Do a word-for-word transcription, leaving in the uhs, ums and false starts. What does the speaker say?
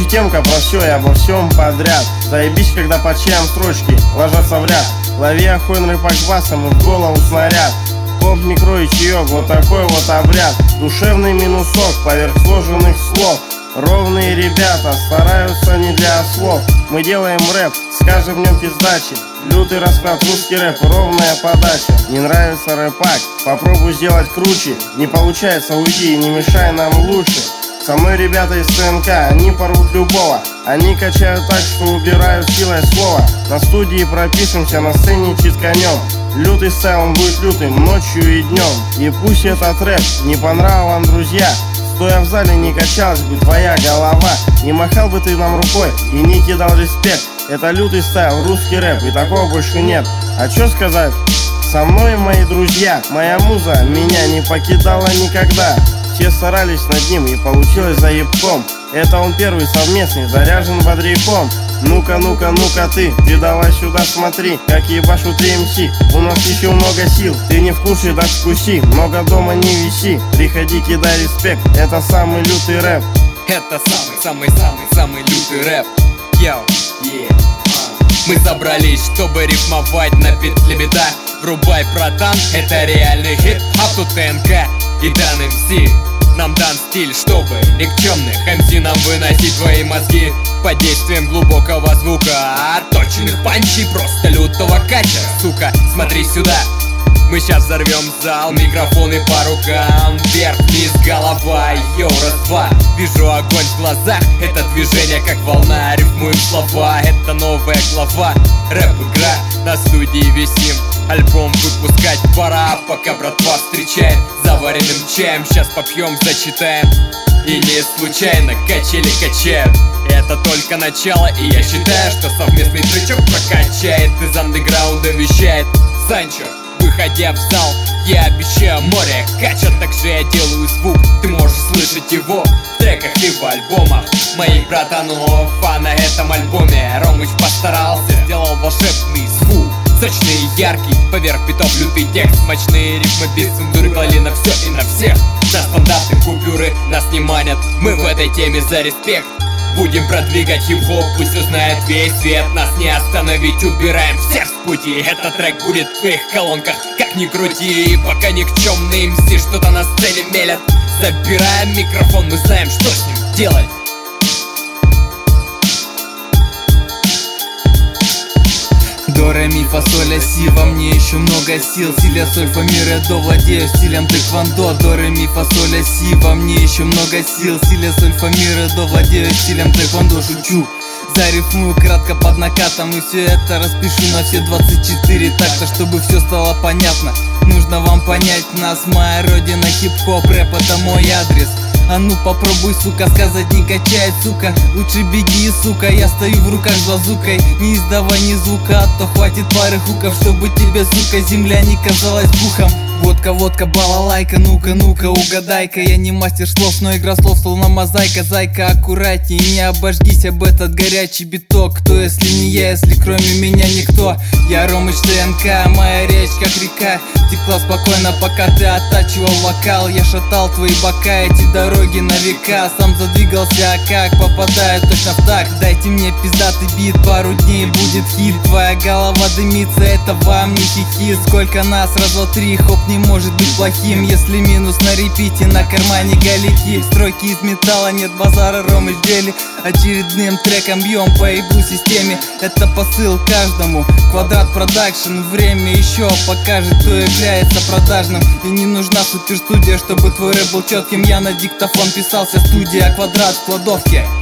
Читемка про все и обо всем подряд. Заебись, когда по чаям строчки ложатся в ряд. Лови охойный рэпак басом и в голову снаряд. Комп, микро и чаек, вот такой вот обряд. Душевный минусок поверх сложенных слов. Ровные ребята стараются не для слов. Мы делаем рэп, скажем в нем пиздачи. Лютый расклад, русский рэп, ровная подача. Не нравится рэпак, попробуй сделать круче. Не получается, уйди и не мешай нам лучше. Со мной ребята из ТНК, они порвут любого. Они качают так, что убирают силой слова. На студии пропишемся, на сцене читканем. Лютый стайл, он будет лютым ночью и днем. И пусть этот рэп не по нравам, друзья, стоя в зале не качалась бы твоя голова. Не махал бы ты нам рукой и не кидал респект. Это лютый стайл, русский рэп, и такого больше нет. А чё сказать? Со мной мои друзья, моя муза меня не покидала никогда. Все старались над ним и получилось заебком. Это он первый совместный, заряжен бодряком. Ну-ка, ну-ка, ну-ка ты, ты давай сюда смотри, как ебашу три эм си. У нас еще много сил, ты не в курсе, так вкуси. Много дома не виси, приходи, кидай респект. Это самый лютый рэп. Это самый-самый-самый-самый лютый рэп. Йоу, yeah. Мы собрались, чтобы рифмовать на петле беда. Врубай, братан, это реальный хит. А тут ТНК и дан эм си. Нам дан стиль, чтобы никчемных эм си нам выносить твои мозги под действием глубокого звука, отточенных панчей, просто лютого кача. Сука, смотри сюда, мы сейчас взорвем зал, микрофоны по рукам, вверх, вниз, голова, йоу, раз-два. Вижу огонь в глазах, это движение как волна, рифмуем слова, это новая глава. Рэп-игра, на студии висим, альбом выпускать пора, пока братва встречает заваренным чаем. Сейчас попьем, зачитаем, и не случайно качели качают. Это только начало, и я считаю, что совместный тречок прокачает. Из андеграунда вещает Санчо, выходя в зал, я обещаю море кача. Также я делаю звук, ты можешь слышать его в треках и в альбомах моих братанов. А на этом альбоме Ромыч постарался, сделал волшебный звук, сочный и яркий, поверх битов лютый текст. Смачные рифмы без цензуры клали на все и на всех. За стандарты купюры нас не манят, мы в этой теме за респект. Будем продвигать хип-хоп, пусть узнает весь свет. Нас не остановить, убираем всех с пути. Этот трек будет в твоих колонках, как ни крути. Пока никчемные эм си что-то на сцене мелят, забираем микрофон, мы знаем, что с ним делать. До, ре, ми, фа, соль, ля, си, во мне еще много сил. Си, ля, соль, фа, ми, ре, до, владею стилем тэквондо. До, ре, ми, фа, соль, ля, си, во мне еще много сил. Си, ля, соль, фа, ми, ре, до, владею стилем тэквондо. Шучу, зарифмую кратко под накатом, и все это распишу на все двадцать четыре такта, чтобы все стало понятно. Нужно вам понять нас, моя родина, хип-хоп, рэп, это мой адрес. А ну попробуй, сука, сказать не качает, сука. Лучше беги, сука, я стою в руках с базукой. Не издавай ни звука, а то хватит пары хуков, чтобы тебе, сука, земля не казалась пухом. Водка, водка, балалайка, ну-ка, ну-ка, угадай-ка. Я не мастер слов, но игра слов словно мозаика. Зайка, аккуратней, не обожгись об этот горячий биток. Кто, если не я, если кроме меня никто? Я Ромыч ТНК, моя речь как река текла спокойно, пока ты оттачивал вокал. Я шатал твои бока, эти дороги на века. Сам задвигался, а как попадаю точно в такт. Дайте мне пиздатый бит, пару дней будет хит. Твоя голова дымится, это вам не хихи. Сколько нас, раз, два, три, хоп, не может быть плохим, если минус на репите, на кармане галики. Строки из металла, нет базара, Ромыч в деле. Очередным треком бьем по еблу системе. Это посыл каждому, Квадрат Продакшн. Время еще покажет, кто является продажным. И не нужна суперстудия, чтобы твой рэп был четким. Я на диктофон писался, студия Квадрат в кладовке.